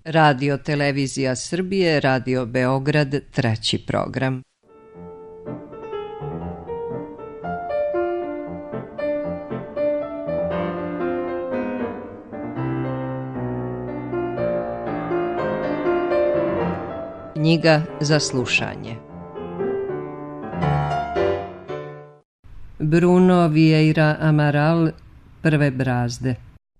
Radio Televizija Srbije, Radio Beograd, 3. program. Knjiga za slušanje. Bruno Vieira Amaral, Prve brazde.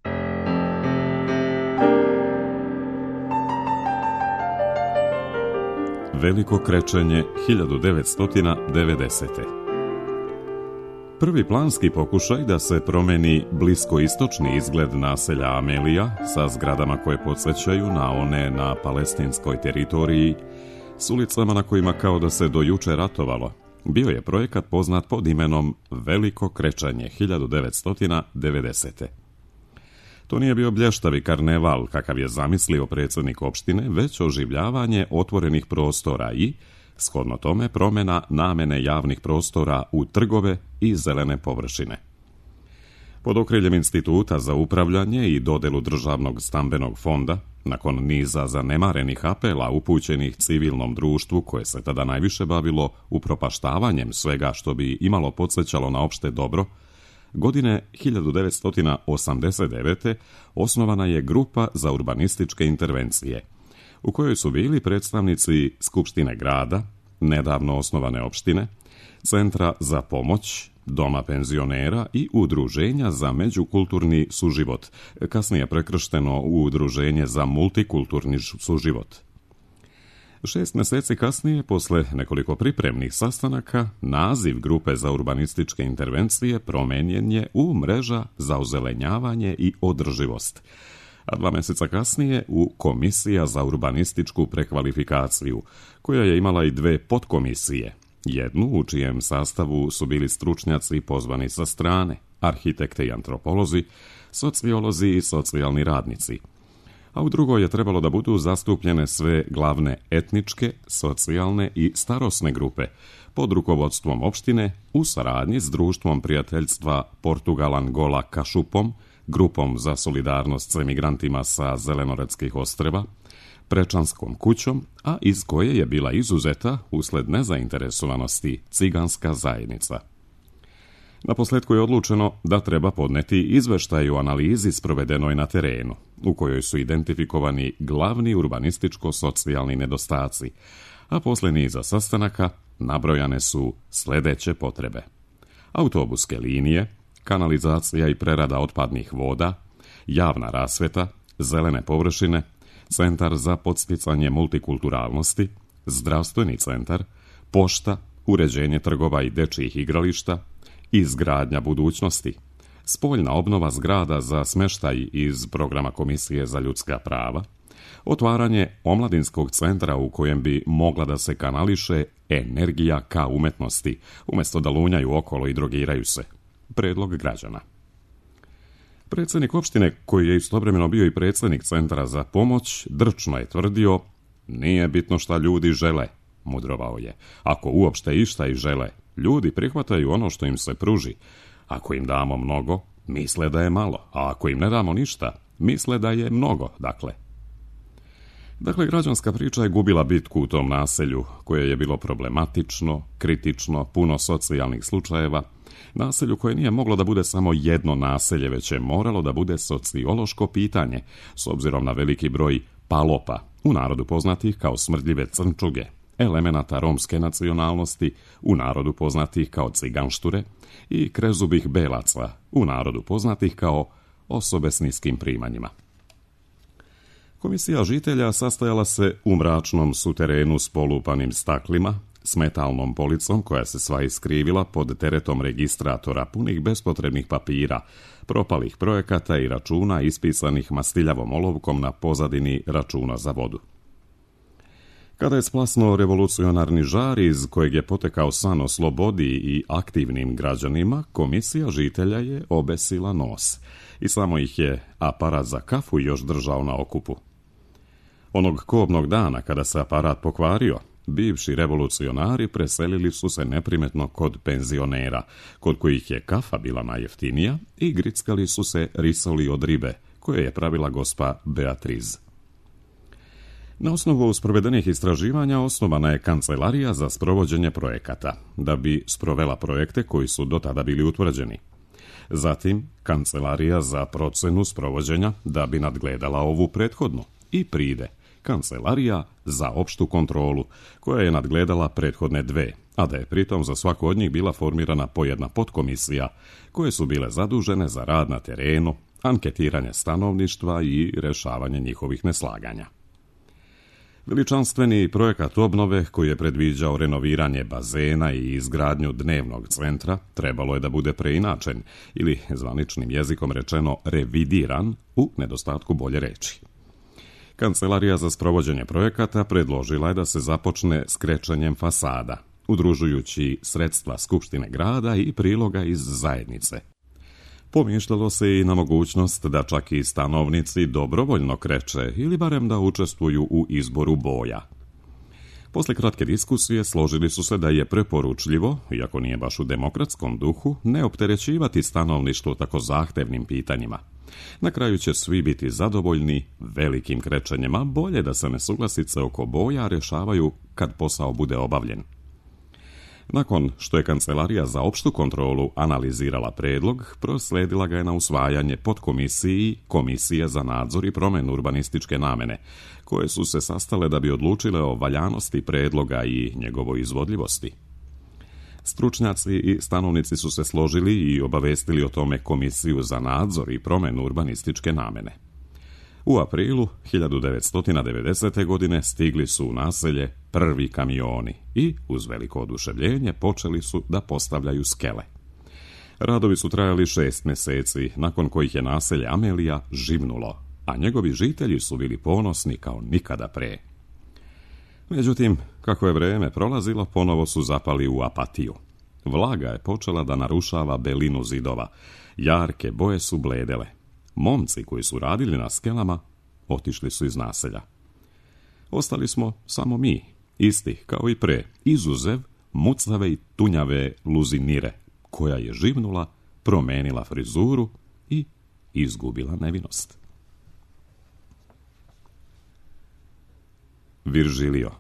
Veliko krečenje 1990. Prvi planski pokušaj da se promeni bliskoistočni izgled naselja Amelija sa zgradama koje podsjećaju na one na palestinskoj teritoriji s ulicama na kojima kao da se do juče ratovalo, bio je projekat poznat pod imenom Veliko krečenje 1990. To nije bio blještavi karneval kakav je zamislio predsjednik opštine, već oživljavanje otvorenih prostora i, shodno tome, promjena namjene javnih prostora u trgove i zelene površine. Pod okriljem Instituta za upravljanje i dodelu državnog stambenog fonda, nakon niza zanemarenih apela upućenih civilnom društvu koje se tada najviše bavilo upropaštavanjem svega što bi imalo podsjećalo na opšte dobro, godine 1989. osnovana je grupa za urbanističke intervencije, u kojoj su bili predstavnici Skupštine grada, nedavno osnovane opštine, Centra za pomoć, Doma penzionera i Udruženja za međukulturni suživot, kasnije prekršteno u Udruženje za multikulturni suživot. 6 mjeseci kasnije, posle nekoliko pripremnih sastanaka, naziv grupe za urbanističke intervencije promijenjen je u Mreža za ozelenjavanje i održivost, a 2 mjeseca kasnije u Komisija za urbanističku prekvalifikaciju, koja je imala i 2 podkomisije, jednu u čijem sastavu su bili stručnjaci pozvani sa strane, arhitekte i antropolozi, sociolozi i socijalni radnici, a u drugoj je trebalo da budu zastupljene sve glavne etničke, socijalne i starosne grupe pod rukovodstvom opštine u saradnji s Društvom prijateljstva Portugal-Angola Kašupom, grupom za solidarnost s emigrantima sa Zelenoradskih ostrva, Prečanskom kućom, a iz koje je bila izuzeta usled nezainteresovanosti ciganska zajednica. Naposljetku je odlučeno da treba podneti izveštaj o analizi sprovedenoj na terenu, u kojoj su identifikovani glavni urbanističko-socijalni nedostaci, a poslije niza sastanaka nabrojane su sljedeće potrebe: autobuske linije, kanalizacija i prerada otpadnih voda, javna rasvjeta, zelene površine, centar za podsticanje multikulturalnosti, zdravstveni centar, pošta, uređenje trgova i dečjih igrališta, izgradnja budućnosti, spoljna obnova zgrada za smještaj iz programa Komisije za ljudska prava, otvaranje omladinskog centra u kojem bi mogla da se kanališe energija ka umetnosti, umjesto da lunjaju okolo i drogiraju se. Predlog građana. Predsjednik opštine, koji je istovremeno bio i predsjednik Centra za pomoć, drčno je tvrdio: nije bitno šta ljudi žele, mudrovao je. Ako uopšte išta i žele, ljudi prihvataju ono što im se pruži. Ako im damo mnogo, misle da je malo, a ako im ne damo ništa, misle da je mnogo, dakle. Građanska priča je gubila bitku u tom naselju, koje je bilo problematično, kritično, puno socijalnih slučajeva, naselju koje nije moglo da bude samo jedno naselje, već je moralo da bude sociološko pitanje, s obzirom na veliki broj palopa, u narodu poznatih kao smrdljive crnčuge, elemenata romske nacionalnosti, u narodu poznatih kao ciganšture, i krezubih belaca, u narodu poznatih kao osobe s niskim primanjima. Komisija žitelja sastojala se u mračnom suterenu s polupanim staklima, s metalnom policom koja se sva iskrivila pod teretom registratora punih bespotrebnih papira, propalih projekata i računa ispisanih mastiljavom olovkom na pozadini računa za vodu. Kada je splasnuo revolucionarni žar iz kojeg je potekao san o slobodi i aktivnim građanima, komisija žitelja je obesila nos i samo ih je aparat za kafu još držao na okupu. Onog kobnog dana kada se aparat pokvario, bivši revolucionari preselili su se neprimetno kod penzionera, kod kojih je kafa bila najjeftinija, i grickali su se risoli od ribe, koje je pravila gospa Beatriz. Na osnovu sprovedenih istraživanja osnovana je Kancelarija za sprovođenje projekata, da bi sprovela projekte koji su do tada bili utvrđeni. Zatim, Kancelarija za procenu sprovođenja, da bi nadgledala ovu prethodnu. I pride Kancelarija za opštu kontrolu, koja je nadgledala prethodne dve, a da je pritom za svaku od njih bila formirana po jedna podkomisija, koje su bile zadužene za rad na terenu, anketiranje stanovništva i rešavanje njihovih neslaganja. Veličanstveni projekat obnove, koji je predviđao renoviranje bazena i izgradnju dnevnog centra, trebalo je da bude preinačen ili, zvaničnim jezikom rečeno, revidiran u nedostatku bolje reči. Kancelarija za sprovođenje projekata predložila je da se započne s krečenjem fasada, udružujući sredstva Skupštine grada i priloga iz zajednice. Pomišljalo se i na mogućnost da čak i stanovnici dobrovoljno kreče ili barem da učestvuju u izboru boja. Posle kratke diskusije složili su se da je preporučljivo, iako nije baš u demokratskom duhu, ne opterećivati stanovništvo tako zahtevnim pitanjima. Na kraju će svi biti zadovoljni velikim krećenjem, a bolje da se nesuglasice oko boja rešavaju kad posao bude obavljen. Nakon što je Kancelarija za opštu kontrolu analizirala predlog, prosledila ga je na usvajanje podkomisiji Komisije za nadzor i promenu urbanističke namene, koje su se sastale da bi odlučile o valjanosti predloga i njegovoj izvodljivosti. Stručnjaci i stanovnici su se složili i obavestili o tome Komisiju za nadzor i promenu urbanističke namene. U aprilu 1990. godine stigli su u naselje prvi kamioni i, uz veliko oduševljenje, počeli su da postavljaju skele. Radovi su trajali 6 meseci, nakon kojih je naselje Amelija živnulo, a njegovi žitelji su bili ponosni kao nikada pre. Međutim, kako je vreme prolazilo, ponovo su zapali u apatiju. Vlaga je počela da narušava belinu zidova, jarke boje su bledele. Momci koji su radili na skelama otišli su iz naselja. Ostali smo samo mi, isti kao i pre, izuzev mucave i tunjave Luzinire, koja je živnula, promenila frizuru i izgubila nevinost. Virgilio.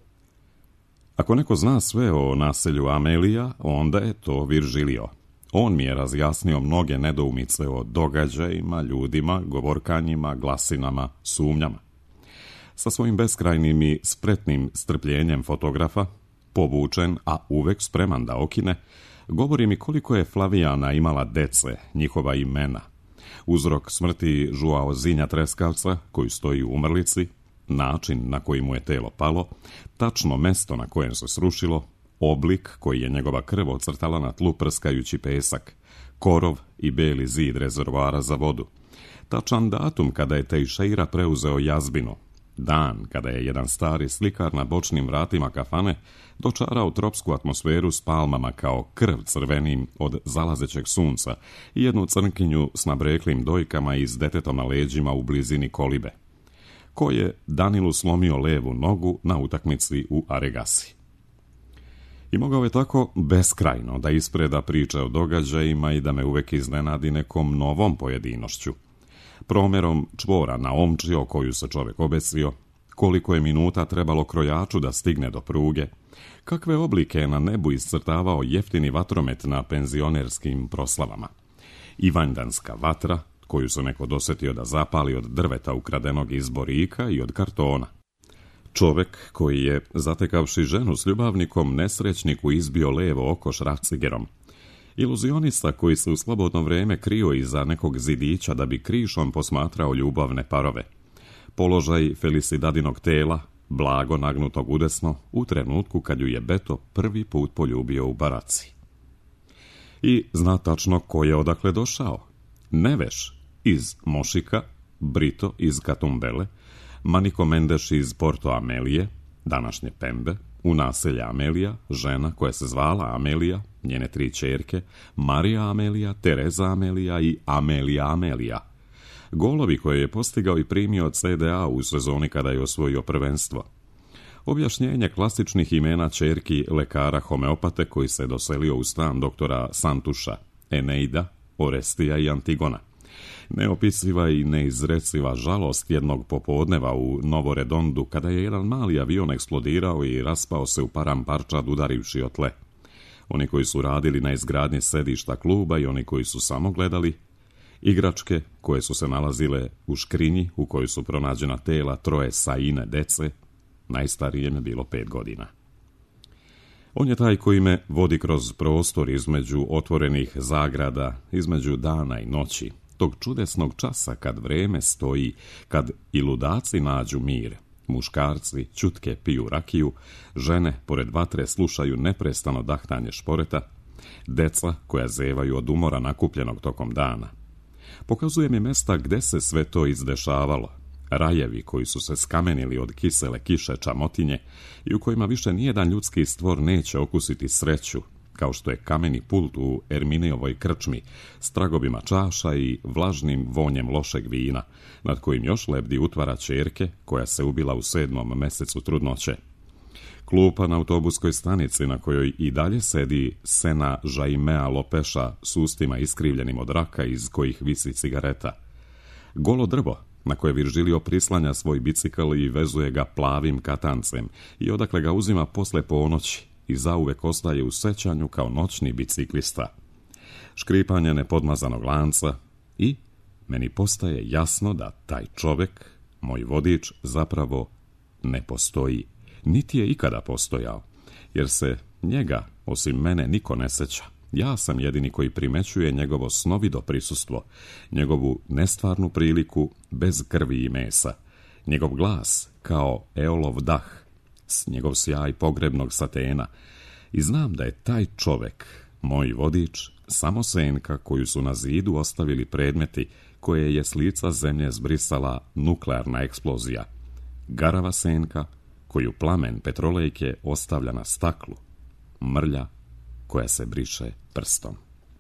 Ako neko zna sve o naselju Amelija, onda je to Virgilio. On mi je razjasnio mnoge nedoumice o događajima, ljudima, govorkanjima, glasinama, sumnjama. Sa svojim beskrajnim i spretnim strpljenjem fotografa, povučen, a uvek spreman da okine, govori mi koliko je Flavijana imala dece, njihova imena, uzrok smrti Joao Zinja Treskavca, koji stoji u umrlici, način na koji mu je telo palo, tačno mesto na kojem se srušilo, oblik koji je njegova krv ocrtala na tlu prskajući pesak, korov i beli zid rezervoara za vodu, tačan datum kada je Teixeira preuzeo jazbinu, dan kada je jedan stari slikar na bočnim vratima kafane dočarao tropsku atmosferu s palmama kao krv crvenim od zalazećeg sunca i jednu crnkinju s nabreklim dojkama i s detetom na leđima u blizini kolibe, ko je Danilu slomio levu nogu na utakmici u Aregasi. I mogao je tako beskrajno da ispreda priče o događajima i da me uvek iznenadi nekom novom pojedinošću. Promerom čvora na omči o koju se čovek obesio, koliko je minuta trebalo krojaču da stigne do pruge, kakve oblike je na nebu iscrtavao jeftini vatromet na penzionerskim proslavama. Ivanjdanska vatra, koju se neko dosetio da zapali od drveta ukradenog iz borika i od kartona. Čovek koji je, zatekavši ženu s ljubavnikom, nesrećniku izbio levo oko šrafcigerom. Iluzionista koji se u slobodno vreme krio iza nekog zidića da bi krišom posmatrao ljubavne parove. Položaj Felicidadinog tela, blago nagnutog udesno, u trenutku kad ju je Beto prvi put poljubio u baraci. I zna tačno ko je odakle došao. Neveš iz Mošika, Brito iz Katumbele, Maniko Mendeš iz Porto Amelije, današnje Pembe, u naselje Amelija, žena koja se zvala Amelija, njene 3 ćerke, Marija Amelija, Tereza Amelija i Amelija Amelija. Golovi koje je postigao i primio od CDA u sezoni kada je osvojio prvenstvo. Objašnjenje klasičnih imena ćerki lekara homeopate koji se doselio u stan doktora Santuša, Eneida, Orestija i Antigona. Neopisiva i neizreciva žalost jednog popodneva u Novoredondu, kada je jedan mali avion eksplodirao i raspao se u param parčad udarivši o tle. Oni koji su radili na izgradnji sedišta kluba i oni koji su samo gledali, igračke koje su se nalazile u škrinji u kojoj su pronađena tela 3 Saine dece, najstarijem je bilo 5 godina. On je taj koji me vodi kroz prostor između otvorenih zagrada, između dana i noći, tog čudesnog časa kad vreme stoji, kad i ludaci nađu mir, muškarci ćutke piju rakiju, žene pored vatre slušaju neprestano dahtanje šporeta, deca koja zevaju od umora nakupljenog tokom dana. Pokazuje mi mesta gde se sve to izdešavalo, rajevi koji su se skamenili od kisele kiše čamotinje i u kojima više nijedan ljudski stvor neće okusiti sreću, kao što je kameni pult u Erminijovoj krčmi s tragobima čaša i vlažnim vonjem lošeg vina, nad kojim još lebdi utvara ćerke koja se ubila u 7. mesecu trudnoće. Klupa na autobuskoj stanici na kojoj i dalje sedi Sena Jaimea Lopeša s ustima iskrivljenim od raka iz kojih visi cigareta. Golo drvo na koje Virgilio prislanja svoj bicikl i vezuje ga plavim katancem i odakle ga uzima posle ponoći i zauvek ostaje u sećanju kao noćni biciklista. Škripanje nepodmazanog lanca i meni postaje jasno da taj čovek, moj vodič, zapravo ne postoji, niti je ikada postojao, jer se njega, osim mene, niko ne seća. Ja sam jedini koji primećuje njegovo snovido prisustvo, njegovu nestvarnu priliku bez krvi i mesa, njegov glas kao eolov dah, njegov sjaj pogrebnog satena, i znam da je taj čovek, moj vodič, samo senka koju su na zidu ostavili predmeti koje je s lica zemlje zbrisala nuklearna eksplozija, garava senka koju plamen petrolejke ostavlja na staklu, mrlja koja se briše prstom.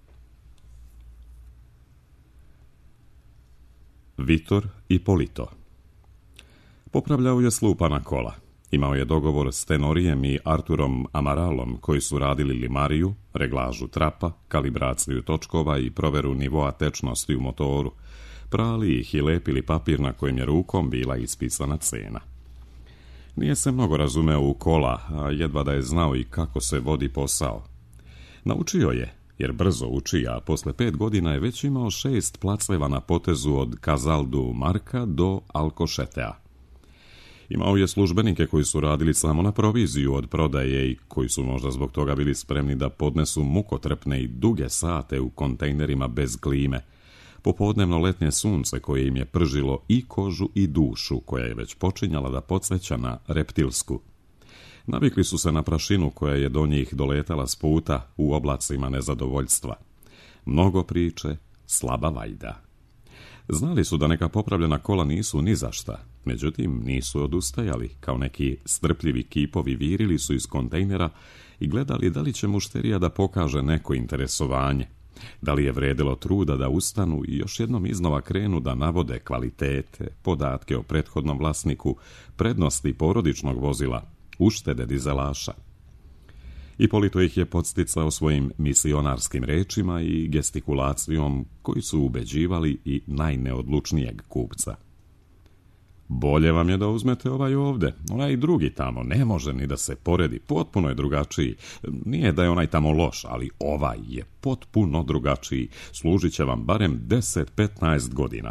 Vitor Ipolito. Popravljao je slupana kola. Imao je dogovor s Tenorijem i Arturom Amaralom, koji su radili limariju, reglažu trapa, kalibraciju točkova i proveru nivoa tečnosti u motoru. Prali ih i lepili papir na kojem je rukom bila ispisana cena. Nije se mnogo razumeo u kola, a jedva da je znao i kako se vodi posao. Naučio je, jer brzo uči, a posle 5 godina je već imao 6 placeva na potezu od Casal du Marca do Alcochetea. Imao je službenike koji su radili samo na proviziju od prodaje i koji su možda zbog toga bili spremni da podnesu mukotrpne i duge sate u kontejnerima bez klime, popodnevno letnje sunce koje im je pržilo i kožu i dušu, koja je već počinjala da podsjeća na reptilsku. Navikli su se na prašinu koja je do njih doletala s puta u oblacima nezadovoljstva. Mnogo priče, slaba vajda. Znali su da neka popravljena kola nisu ni za šta, međutim nisu odustajali, kao neki strpljivi kipovi virili su iz kontejnera i gledali da li će mušterija da pokaže neko interesovanje, da li je vredilo truda da ustanu i još jednom iznova krenu da navode kvalitete, podatke o prethodnom vlasniku, prednosti porodičnog vozila, uštede dizelaša. Ipolito ih je podsticao svojim misionarskim rečima i gestikulacijom koji su ubeđivali i najneodlučnijeg kupca. Bolje vam je da uzmete ovaj ovde, onaj drugi tamo, ne može ni da se poredi, potpuno je drugačiji. Nije da je onaj tamo loš, ali ovaj je potpuno drugačiji, služit će vam barem 10-15 godina.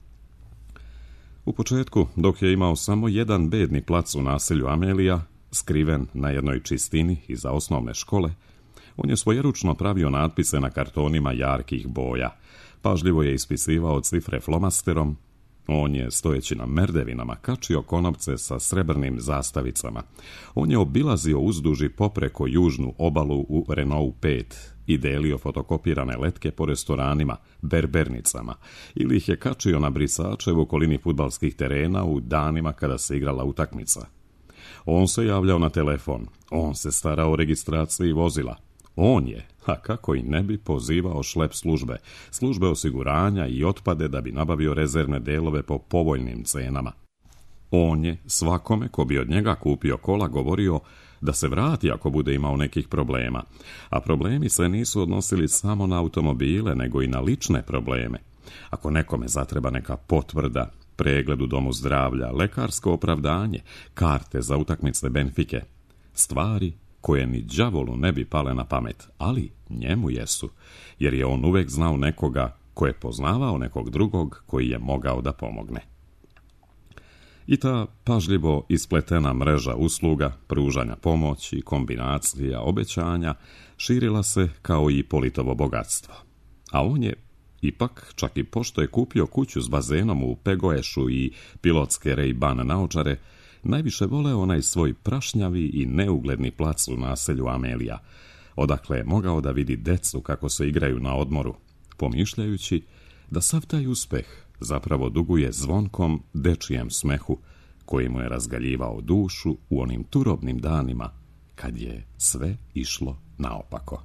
U početku, dok je imao samo jedan bedni plac u naselju Amelija, skriven na jednoj čistini iza osnovne škole, on je svojeručno pravio natpise na kartonima jarkih boja, pažljivo je ispisivao cifre flomasterom, on je, stojeći na merdevinama, kačio konopce sa srebrnim zastavicama, on je obilazio uzduž i popreko južnu obalu u Renault 5 i delio fotokopirane letke po restoranima, berbernicama, ili ih je kačio na brisače u okolini fudbalskih terena u danima kada se igrala utakmica. On se javljao na telefon, on se starao o registraciji vozila. On je, a kako i ne bi, pozivao šlep službe osiguranja i otpade da bi nabavio rezervne delove po povoljnim cenama. On je svakome ko bi od njega kupio kola govorio da se vrati ako bude imao nekih problema, a problemi se nisu odnosili samo na automobile, nego i na lične probleme. Ako nekome zatreba neka potvrda, pregled u domu zdravlja, lekarsko opravdanje, karte za utakmice Benfike, stvari koje ni đavolu ne bi pale na pamet, ali njemu jesu, jer je on uvek znao nekoga ko je poznavao nekog drugog koji je mogao da pomogne. I ta pažljivo ispletena mreža usluga, pružanja pomoći, kombinacija, obećanja, širila se kao i Politovo bogatstvo. A on je ipak, čak i pošto je kupio kuću s bazenom u Pegoešu i pilotske Ray-Ban naočare, najviše voleo onaj svoj prašnjavi i neugledni plac u naselju Amelija, odakle je mogao da vidi decu kako se igraju na odmoru, pomišljajući da sav taj uspeh zapravo duguje zvonkom dečijem smehu koji mu je razgaljivao dušu u onim turobnim danima kad je sve išlo naopako.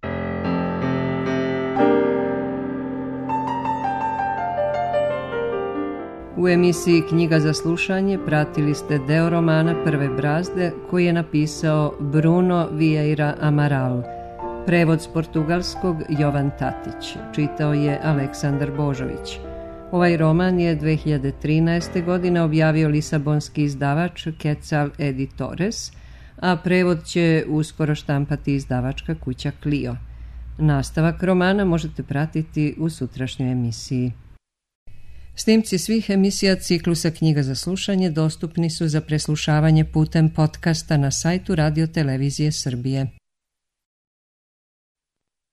U emisiji Knjiga za slušanje pratili ste deo romana Prve brazde koji je napisao Bruno Vieira Amaral. Prevod s portugalskog Jovan Tatić. Čitao je Aleksandar Božović. Ovaj roman je 2013. godine objavio lisabonski izdavač Quetzal Editores, a prevod će uskoro štampati izdavačka kuća Clio. Nastavak romana možete pratiti u sutrašnjoj emisiji. Snimci svih emisija ciklusa Knjiga za slušanje dostupni su za preslušavanje putem podcasta na sajtu Radio Televizije Srbije.